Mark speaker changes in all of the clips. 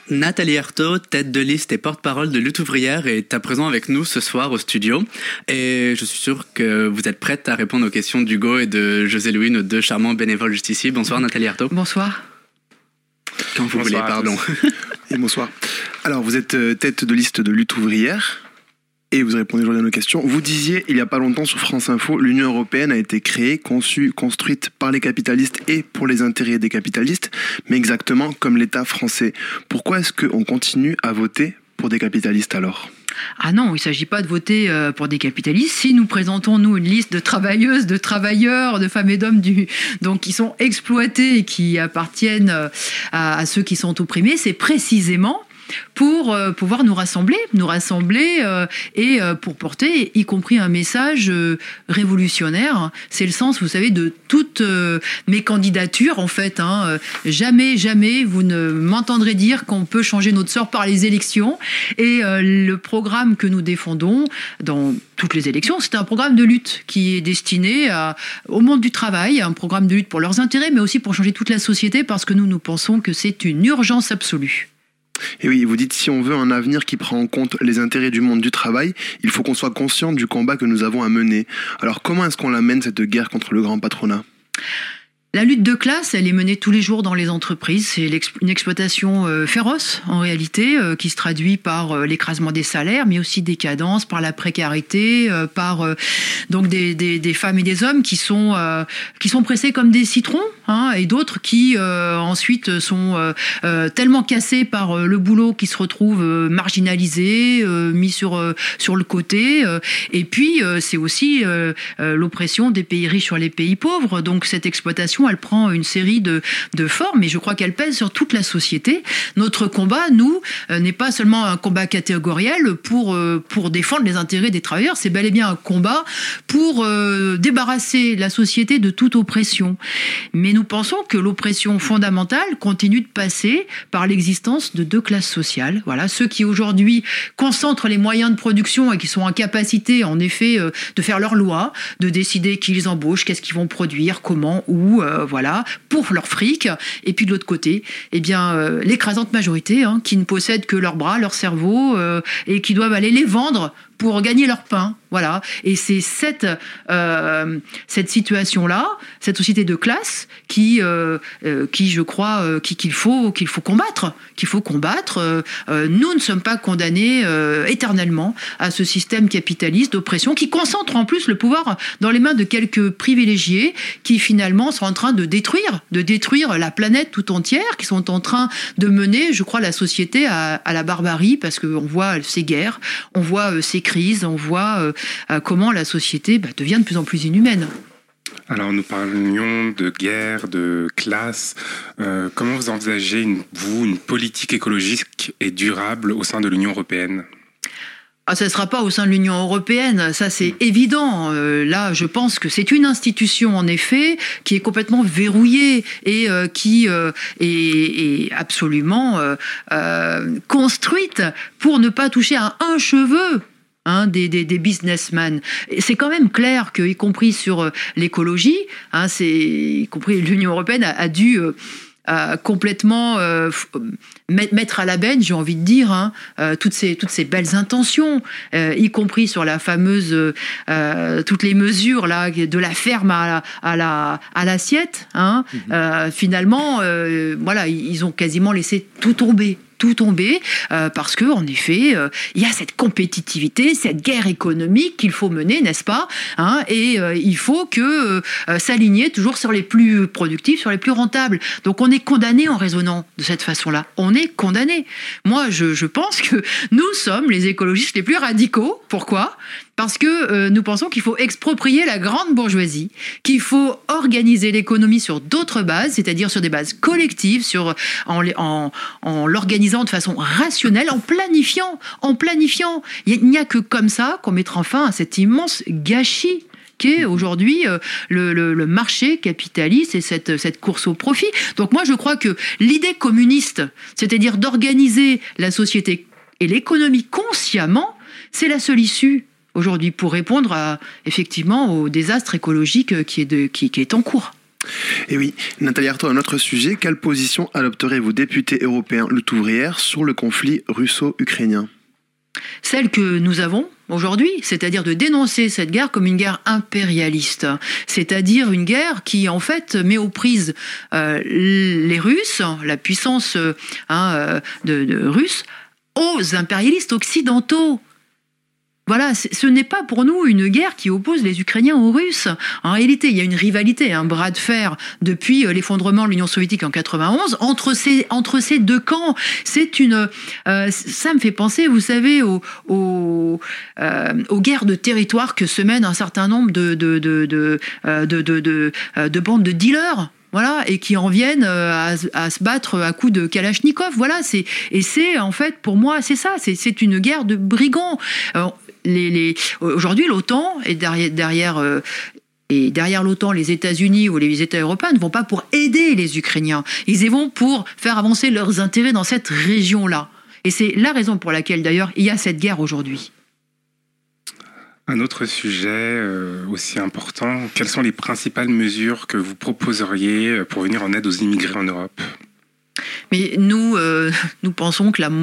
Speaker 1: Nathalie Arthaud, tête de liste et porte-parole de Lutte ouvrière, est à présent avec nous ce soir au studio. Et je suis sûr que vous êtes prête à répondre aux questions d'Hugo et de José-Louis, nos deux charmants bénévoles justiciers. Bonsoir Nathalie Arthaud.
Speaker 2: Bonsoir.
Speaker 1: Quand vous voulez, pardon.
Speaker 3: Et bonsoir. Alors, vous êtes tête de liste de Lutte ouvrière et vous répondez aujourd'hui à nos questions. Vous disiez, il n'y a pas longtemps sur France Info, l'Union européenne a été créée, conçue, construite par les capitalistes et pour les intérêts des capitalistes, mais exactement comme l'État français. Pourquoi est-ce qu'on continue à voter pour des capitalistes alors ?
Speaker 2: Ah non, il ne s'agit pas de voter pour des capitalistes. Si nous présentons, nous, une liste de travailleuses, de travailleurs, de femmes et d'hommes donc, qui sont exploités et qui appartiennent à ceux qui sont opprimés, c'est précisément pour pouvoir nous rassembler et pour porter, y compris un message révolutionnaire. C'est le sens, vous savez, de toutes mes candidatures, en fait. Jamais vous ne m'entendrez dire qu'on peut changer notre sort par les élections. Et le programme que nous défendons dans toutes les élections, c'est un programme de lutte qui est destiné au monde du travail, un programme de lutte pour leurs intérêts, mais aussi pour changer toute la société, parce que nous pensons que c'est une urgence absolue.
Speaker 3: Et oui, vous dites, si on veut un avenir qui prend en compte les intérêts du monde du travail, il faut qu'on soit conscient du combat que nous avons à mener. Alors comment est-ce qu'on la mène, cette guerre contre le grand patronat ?
Speaker 2: La lutte de classe, elle est menée tous les jours dans les entreprises. C'est une exploitation féroce, en réalité, qui se traduit par l'écrasement des salaires, mais aussi des cadences, par la précarité, par donc des femmes et des hommes qui sont pressés comme des citrons, et d'autres qui ensuite sont tellement cassés par le boulot qu'ils se retrouvent marginalisés, mis sur le côté. Et puis, c'est aussi l'oppression des pays riches sur les pays pauvres. Donc, cette exploitation, elle prend une série de formes, et je crois qu'elle pèse sur toute la société. Notre combat, nous, n'est pas seulement un combat catégoriel pour défendre les intérêts des travailleurs, c'est bel et bien un combat pour débarrasser la société de toute oppression. Mais nous pensons que l'oppression fondamentale continue de passer par l'existence de deux classes sociales. Voilà, ceux qui aujourd'hui concentrent les moyens de production et qui sont en capacité, en effet, de faire leurs lois, de décider qui ils embauchent, qu'est-ce qu'ils vont produire, comment, où, voilà, pour leur fric. Et puis de l'autre côté, l'écrasante majorité, qui ne possèdent que leurs bras, leur cerveau, et qui doivent aller les vendre pour gagner leur pain. Voilà. Et c'est cette situation-là, cette société de classe qui je crois, qu'il faut combattre. Nous ne sommes pas condamnés éternellement à ce système capitaliste d'oppression qui concentre en plus le pouvoir dans les mains de quelques privilégiés qui finalement sont en train de détruire la planète tout entière, qui sont en train de mener, je crois, la société à la barbarie, parce qu'on voit ces guerres, on voit ces crises, on voit comment la société devient de plus en plus inhumaine.
Speaker 4: Alors nous parlions de guerre, de classe. Comment vous envisagez, une politique écologique et durable au sein de l'Union européenne ?
Speaker 2: Ça ne sera pas au sein de l'Union européenne, ça c'est évident. Là, je pense que c'est une institution, en effet, qui est complètement verrouillée et qui est absolument construite pour ne pas toucher à un cheveu des businessmen. Et c'est quand même clair que, y compris sur l'écologie, y compris l'Union européenne a dû complètement mettre à la benne, j'ai envie de dire, toutes ces belles intentions, y compris sur la fameuse toutes les mesures là de la ferme à l'assiette. Finalement, voilà, ils ont quasiment laissé tout tomber, parce que en effet, il y a cette compétitivité, cette guerre économique qu'il faut mener, n'est-ce pas, et il faut que s'aligner toujours sur les plus productifs, sur les plus rentables. Donc on est condamné en raisonnant de cette façon-là. On est condamné. Moi, je pense que nous sommes les écologistes les plus radicaux. Pourquoi ? Parce que nous pensons qu'il faut exproprier la grande bourgeoisie, qu'il faut organiser l'économie sur d'autres bases, c'est-à-dire sur des bases collectives, en l'organisant de façon rationnelle, en planifiant. Il n'y a que comme ça qu'on mettra fin à cet immense gâchis qu'est aujourd'hui le marché capitaliste et cette course au profit. Donc moi, je crois que l'idée communiste, c'est-à-dire d'organiser la société et l'économie consciemment, c'est la seule issue aujourd'hui pour répondre effectivement au désastre écologique qui est en cours.
Speaker 3: Et oui, Nathalie Arthaud, un autre sujet. Quelle position adopterez vos députés européens lutte ouvrière sur le conflit russo-ukrainien ?
Speaker 2: Celle que nous avons aujourd'hui, c'est-à-dire de dénoncer cette guerre comme une guerre impérialiste, c'est-à-dire une guerre qui en fait met aux prises les Russes, la puissance russe, aux impérialistes occidentaux. Voilà, ce n'est pas pour nous une guerre qui oppose les Ukrainiens aux Russes. En réalité, il y a une rivalité, un bras de fer depuis l'effondrement de l'Union soviétique en 91 entre ces deux camps. Ça me fait penser, vous savez, aux guerres de territoire que se mènent un certain nombre de bandes de dealers. Voilà, et qui en viennent à se battre à coups de Kalachnikov. Voilà, c'est en fait, pour moi, c'est ça, c'est une guerre de brigands. Aujourd'hui, l'OTAN est derrière l'OTAN, les États-Unis ou les États européens ne vont pas pour aider les Ukrainiens. Ils y vont pour faire avancer leurs intérêts dans cette région-là. Et c'est la raison pour laquelle, d'ailleurs, il y a cette guerre aujourd'hui.
Speaker 4: Un autre sujet aussi important, quelles sont les principales mesures que vous proposeriez pour venir en aide aux immigrés en Europe ?
Speaker 2: Mais nous pensons que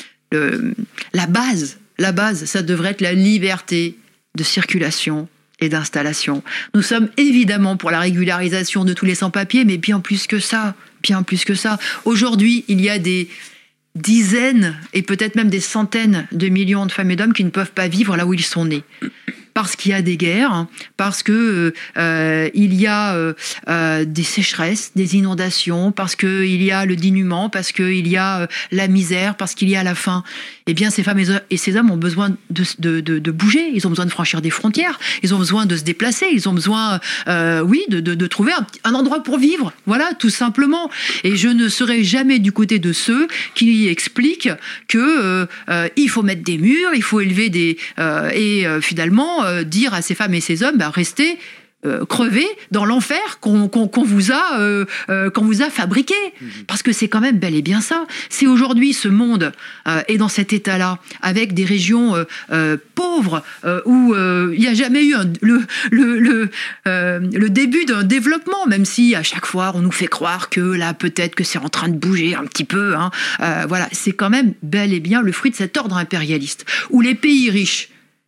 Speaker 2: la base, ça devrait être la liberté de circulation et d'installation. Nous sommes évidemment pour la régularisation de tous les sans-papiers, mais bien plus que ça. Aujourd'hui, il y a des dizaines et peut-être même des centaines de millions de femmes et d'hommes qui ne peuvent pas vivre là où ils sont nés. Parce qu'il y a des guerres, parce que il y a des sécheresses, des inondations, parce qu'il y a le dénuement, parce qu'il y a la misère, parce qu'il y a la faim. Eh bien, ces femmes et ces hommes ont besoin de bouger, ils ont besoin de franchir des frontières, ils ont besoin de se déplacer, ils ont besoin, de trouver un endroit pour vivre. Voilà, tout simplement. Et je ne serai jamais du côté de ceux qui expliquent que il faut mettre des murs, il faut élever finalement dire à ces femmes et ces hommes, restez crever dans l'enfer qu'on vous a fabriqué. Parce que c'est quand même bel et bien ça. Si aujourd'hui ce monde est dans cet état-là, avec des régions pauvres, où il n'y a jamais eu le début d'un développement, même si à chaque fois on nous fait croire que là peut-être que c'est en train de bouger un petit peu, voilà, c'est quand même bel et bien le fruit de cet ordre impérialiste, où les pays riches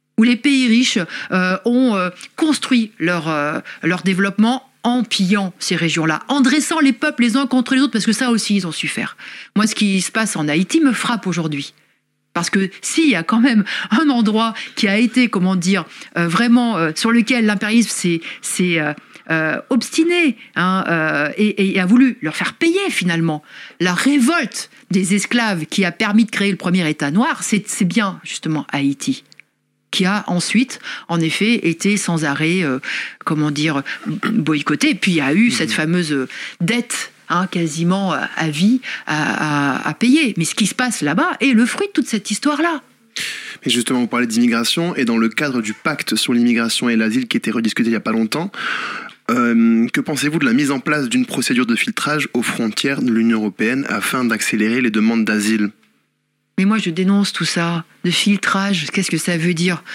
Speaker 2: ont construit leur développement en pillant ces régions-là, en dressant les peuples les uns contre les autres, parce que ça aussi, ils ont su faire. Moi, ce qui se passe en Haïti me frappe aujourd'hui. Parce que s'il y a quand même un endroit qui a été, vraiment sur lequel l'impérialisme s'est obstiné et a voulu leur faire payer finalement la révolte des esclaves qui a permis de créer le premier État noir, c'est bien justement Haïti, qui a ensuite, en effet, été sans arrêt, boycotté. Et puis il y a eu cette fameuse dette, quasiment à vie, à payer. Mais ce qui se passe là-bas est le fruit de toute cette histoire-là.
Speaker 3: Mais justement, vous parlez d'immigration, et dans le cadre du pacte sur l'immigration et l'asile qui était rediscuté il n'y a pas longtemps, que pensez-vous de la mise en place d'une procédure de filtrage aux frontières de l'Union européenne afin d'accélérer les demandes d'asile ?
Speaker 2: Mais moi, je dénonce tout ça, de filtrage. Qu'est-ce que ça veut dire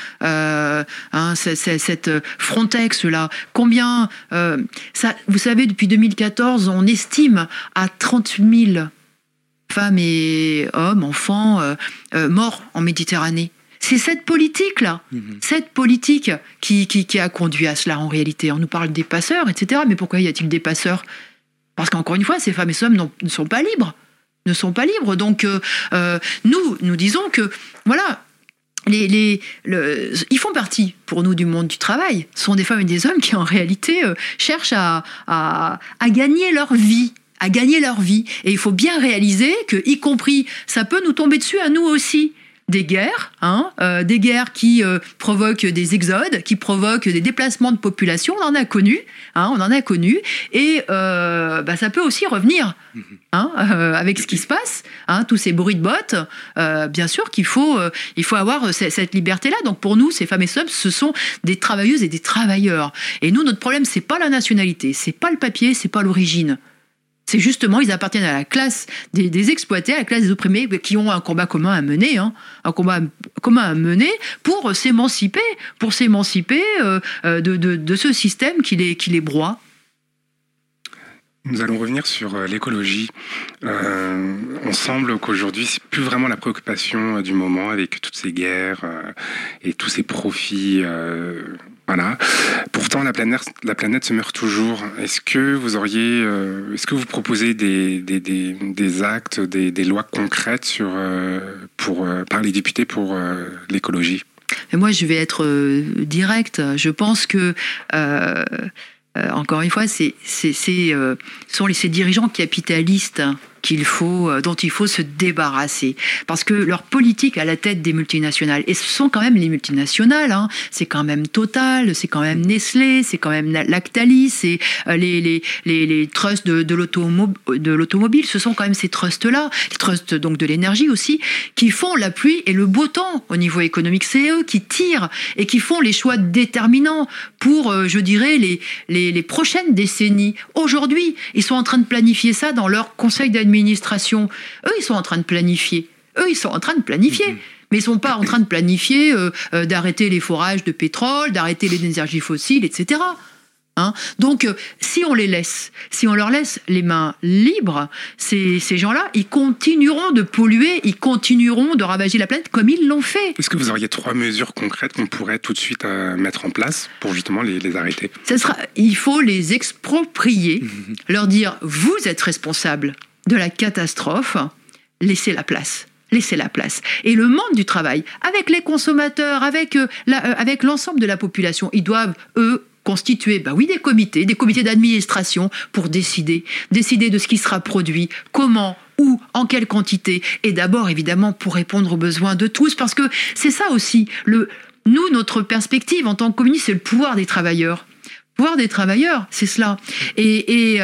Speaker 2: cette Frontex-là. Combien vous savez, depuis 2014, on estime à 30 000 femmes et hommes, enfants, morts en Méditerranée. C'est cette politique-là, cette politique qui a conduit à cela en réalité. On nous parle des passeurs, etc. Mais pourquoi y a-t-il des passeurs ? Parce qu'encore une fois, ces femmes et ces hommes ne sont pas libres. Donc, nous disons que, voilà, ils font partie, pour nous, du monde du travail. Ce sont des femmes et des hommes qui, en réalité, cherchent à gagner leur vie. Et il faut bien réaliser que, y compris, ça peut nous tomber dessus à nous aussi. Des guerres, des guerres qui provoquent des exodes, qui provoquent des déplacements de population, on en a connu, et ça peut aussi revenir, avec ce qui se passe, tous ces bruits de bottes, bien sûr qu'il faut avoir cette liberté-là. Donc pour nous, ces femmes et ces hommes, ce sont des travailleuses et des travailleurs. Et nous, notre problème, c'est pas la nationalité, c'est pas le papier, c'est pas l'origine. C'est justement, ils appartiennent à la classe des exploités, à la classe des opprimés, qui ont un combat commun à mener, pour s'émanciper, de ce système qui les broie.
Speaker 4: Nous allons revenir sur l'écologie. On semble qu'aujourd'hui, c'est plus vraiment la préoccupation du moment avec toutes ces guerres et tous ces profits. Voilà. Pourtant, la planète se meurt toujours. Est-ce que vous proposez des actes, des lois concrètes par les députés pour l'écologie?
Speaker 2: Et moi, je vais être direct. Je pense que encore une fois, ce sont ces dirigeants capitalistes dont il faut se débarrasser. Parce que leur politique à la tête des multinationales, et ce sont quand même les multinationales, c'est quand même Total, c'est quand même Nestlé, c'est quand même Lactalis, c'est les trusts de l'automobile, ce sont quand même ces trusts-là, les trusts donc de l'énergie aussi, qui font la pluie et le beau temps au niveau économique. C'est eux qui tirent et qui font les choix déterminants pour, je dirais, les prochaines décennies. Aujourd'hui, ils sont en train de planifier ça dans leur conseil d'administration. Eux, ils sont en train de planifier. Mais ils ne sont pas en train de planifier d'arrêter les forages de pétrole, d'arrêter les énergies fossiles, etc. Donc, si on leur laisse les mains libres, ces gens-là, ils continueront de polluer, ils continueront de ravager la planète comme ils l'ont fait.
Speaker 4: Est-ce que vous auriez 3 mesures concrètes qu'on pourrait tout de suite mettre en place pour justement les arrêter?
Speaker 2: Il faut les exproprier, leur dire « vous êtes responsables de la catastrophe, laissez la place. » Et le monde du travail, avec les consommateurs, avec l'ensemble de la population, ils doivent, eux, constituer des comités d'administration pour décider de ce qui sera produit, comment, où, en quelle quantité, et d'abord, évidemment, pour répondre aux besoins de tous, parce que c'est ça aussi, notre perspective en tant que communistes, c'est le pouvoir des travailleurs. Pouvoir des travailleurs, c'est cela. Et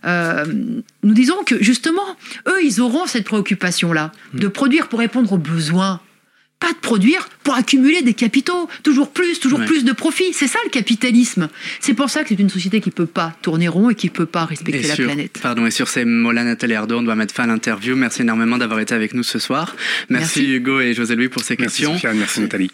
Speaker 2: nous disons que, justement, eux, ils auront cette préoccupation-là, de produire pour répondre aux besoins. Pas de produire pour accumuler des capitaux, toujours plus de profits. C'est ça le capitalisme. C'est pour ça que c'est une société qui ne peut pas tourner rond et qui ne peut pas respecter la planète.
Speaker 1: Et sur ces mots-là, Nathalie Erdo, on doit mettre fin à l'interview. Merci énormément d'avoir été avec nous ce soir. Merci Hugo et José Louis pour ces questions.
Speaker 4: Merci Sofiane, merci Nathalie.